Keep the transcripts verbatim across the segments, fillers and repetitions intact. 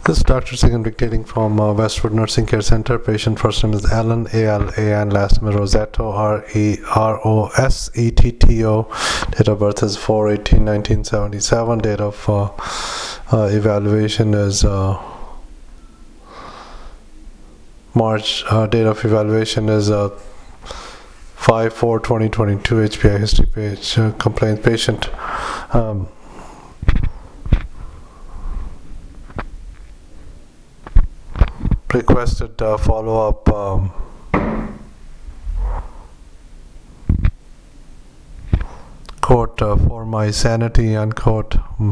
This is Doctor Singh dictating from uh, Westwood Nursing Care Center. Patient first name is Alan, A L A N, last name is Rosetto, R E R O S E T T O. Date of birth is four eighteen nineteen seventy-seven. Date of uh, uh, evaluation is uh, March. Uh, date of evaluation is uh, five four twenty twenty-two. H P I history page. Uh, complaint patient. Um, requested uh, follow-up um, quote uh, for my sanity, unquote. Mm.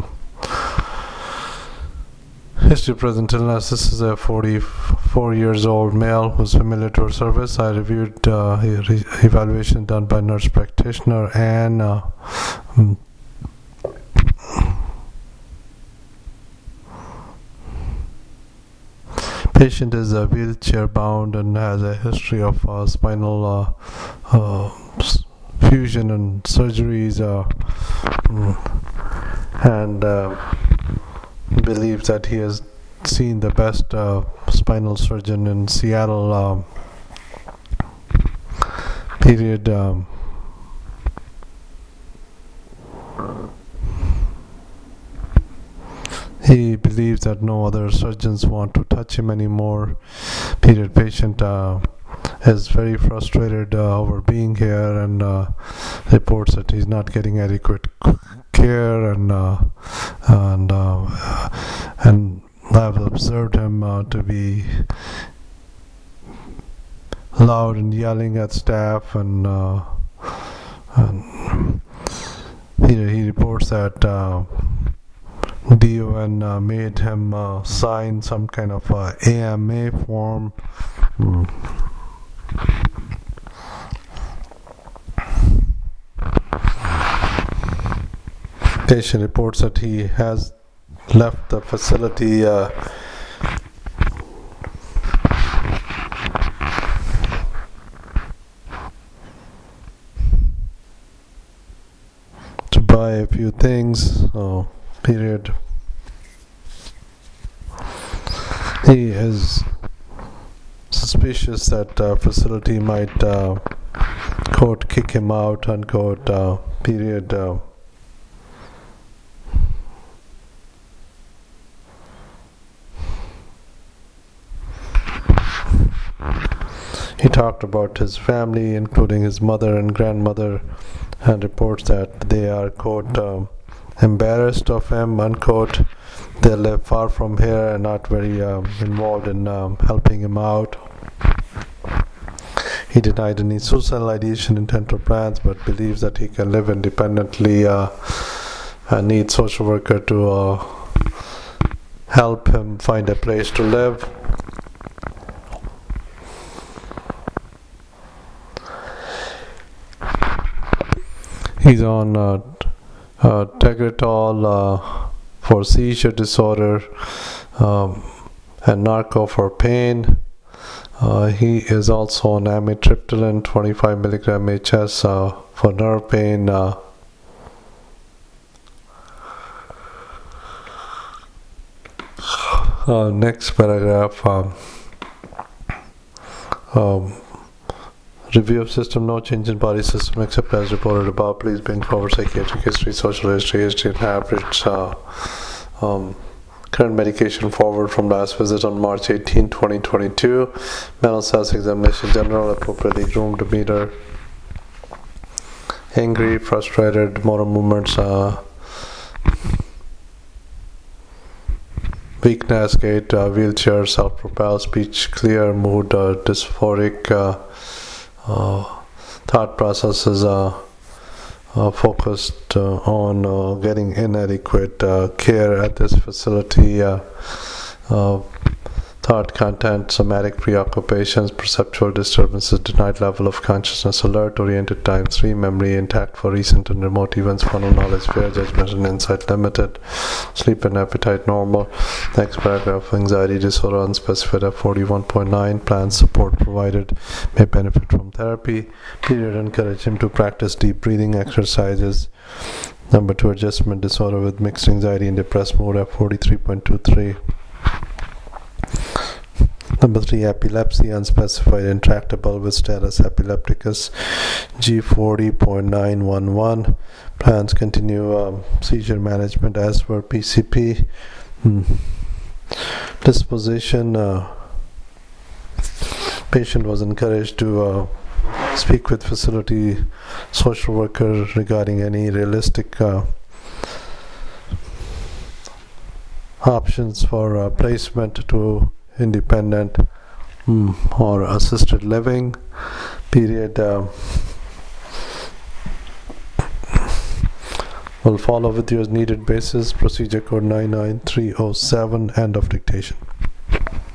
History of present illness. This is a forty-four years old male who's familiar to our service. I reviewed uh, re- evaluation done by nurse practitioner and uh, mm, patient is uh, wheelchair bound and has a history of uh, spinal uh, uh, fusion and surgeries, uh, and uh, believes that he has seen the best uh, spinal surgeon in Seattle. Um, period. Um, He believes that no other surgeons want to touch him anymore. Period. Patient uh, is very frustrated uh, over being here and uh, reports that he's not getting adequate care, and uh, and uh, and I've observed him uh, to be loud and yelling at staff, and, uh, and he he reports that. Uh, D O N uh, made him uh, sign some kind of uh, A M A form. Mm. Patient reports that he has left the facility uh, to buy a few things. So, period. He is suspicious that uh, facility might uh, quote kick him out, unquote. Uh, period. Uh, he talked about his family, including his mother and grandmother, and reports that they are quote um, embarrassed of him, unquote. They live far from here and not very um, involved in um, helping him out. He denied any suicidal ideation, intent, or plans, but believes that he can live independently uh, and needs social worker to uh, help him find a place to live. He's on uh, Uh, Tegretol uh, for seizure disorder um, and narco for pain. Uh, he is also on amitriptyline twenty-five milligram H S uh, for nerve pain. Uh, uh, next paragraph. Um, um, Review of system, no change in body system except as reported above. Please bring forward psychiatric history, social history, history and habits. Uh, um, current medication forward from last visit on March eighteenth, twenty twenty-two. Mental status examination, general, appropriately groomed, demeanor, angry, frustrated, motor movements, uh, weakness, gait, uh, wheelchair, self-propelled, speech clear, mood uh, dysphoric, uh, Uh, thought processes are uh, uh, focused uh, on uh, getting inadequate uh, care at this facility. Uh, uh, thought content, somatic preoccupations, perceptual disturbances, denied level of consciousness, alert, oriented time three, memory intact for recent and remote events, funnel knowledge, fair judgment and insight limited, sleep and appetite normal. Next paragraph, anxiety disorder unspecified at forty-one point nine, planned support provided, may benefit from therapy. Period. Encourage him to practice deep breathing exercises. Number two, adjustment disorder with mixed anxiety and depressed mood at forty-three point two three. Number three, epilepsy, unspecified intractable with status epilepticus, G forty point nine one one. Plans continue um, seizure management as per P C P. Hmm. Disposition, uh, patient was encouraged to uh, speak with facility social worker regarding any realistic uh, options for uh, placement to independent mm, or assisted living. Period uh, will follow with your needed basis. Procedure code nine nine three oh seven. End of dictation.